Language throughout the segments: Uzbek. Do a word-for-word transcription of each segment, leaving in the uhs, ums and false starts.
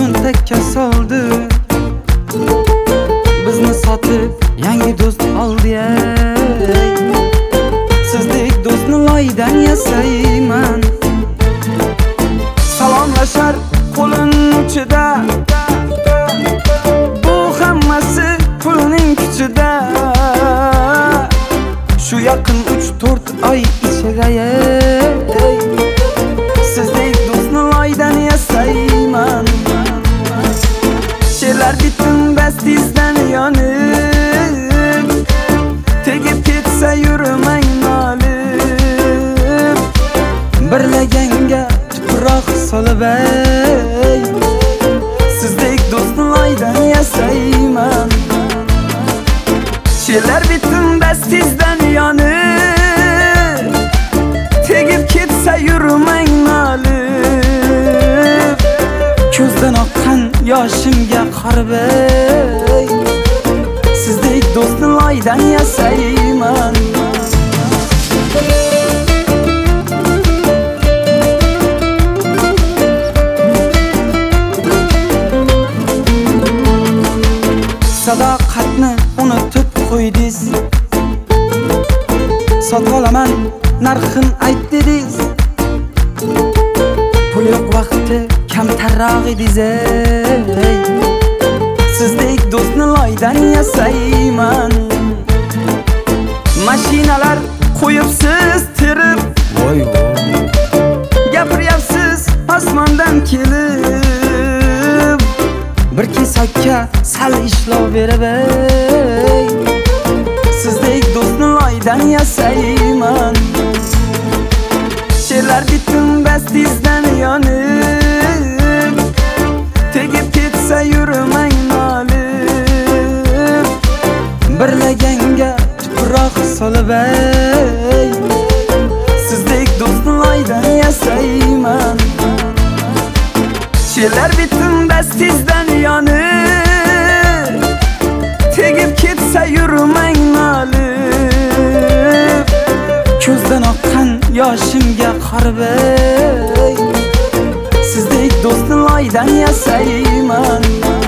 cho'ntakka soldi, bizni sotib yangi do'st oldi. Sizdek do'stni loydan yasayman, salomlashar qo'lin uchida, bu hammasi pulning kuchida. Shu yaqin uch to'rt oy ichida sizdek do'stni loydan yasayman. She'rlar bitim bastingizdan yonib, tegib ketsa yurmang nolib. Birlaganga tuproq solib, sizdek do'stni loydan yasayman. She'rlar bitim bastingizdan yonib, tegib ketsa yurmang nolib. Ko'zdan oqqan yoshimga qarab, sizdek do'stni loydan yasayman. Sadoqatni unutib qo'ydingiz, sotib olaman narxin ayt dedingiz. Pul yo'q vaqti kamtarroq edingiz. Sizdek do'stni loydan yasayman. Mashinalar qo'yibsiz terib, voy voy, gapiryapsiz osmondan kelib. Bir kesakka sal ishlov berib, sizdek do'stni loydan yasayman. She'rlar bitim bastingizdan yonib, tegib ketsa yurmang nolib. Birlaganga tuproq solib, sizdek do'stni loydan yasayman. She'rlar bitim bastingizdan yonib, tegib ketsa yurmang nolib. Ko'zdan oqqan yoshimga qarab, sizdek do'stni loydan yasayman.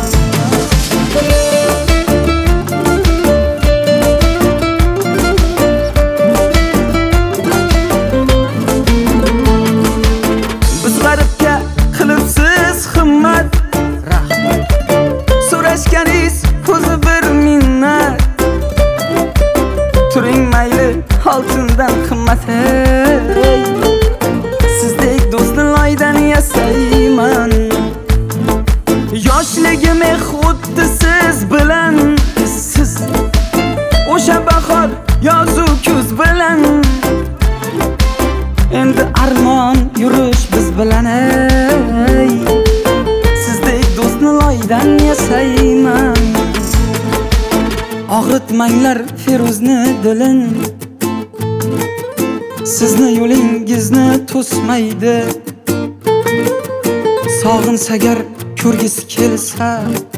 Biz g'aribga qilibsiz himmat, rahmat. So'rashganingiz ko'zi bir minnat. Turing mayli oltindan qimmat, sizdek do'stni loydan yasayman. Yoshligim xuddi siz bilan, siz o'sha bahor yozu kuz bilan. Endi armon yurish biz bilan, sizdek do'stni loydan yasayman. Og'ritmanglar Feruzni dilin, sizni yo'lingizni to'smaydi. Sog'insa agar ko'rgisi kelsa,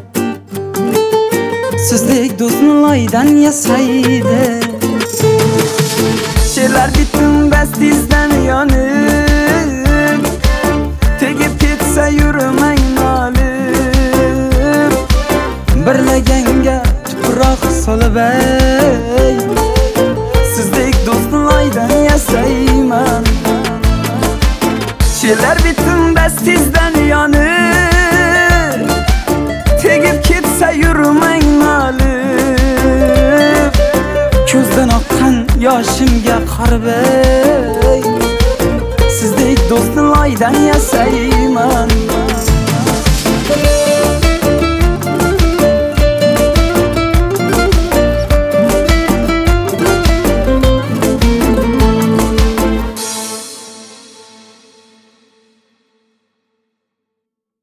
sizdek do'stni loydan yasaydi. She'rlar bitim bastingizdan yonib, tegib ketsa yurmang nolib. Birlaganga tuproq solib, sizdek do'stni loydan yasayman. She'rlar bitim bastingizdan yonib, tegib ketsa yurmang nolib. Ko'zdan oqqan yoshimga qarab, sizdek do'stni loydan yasayman.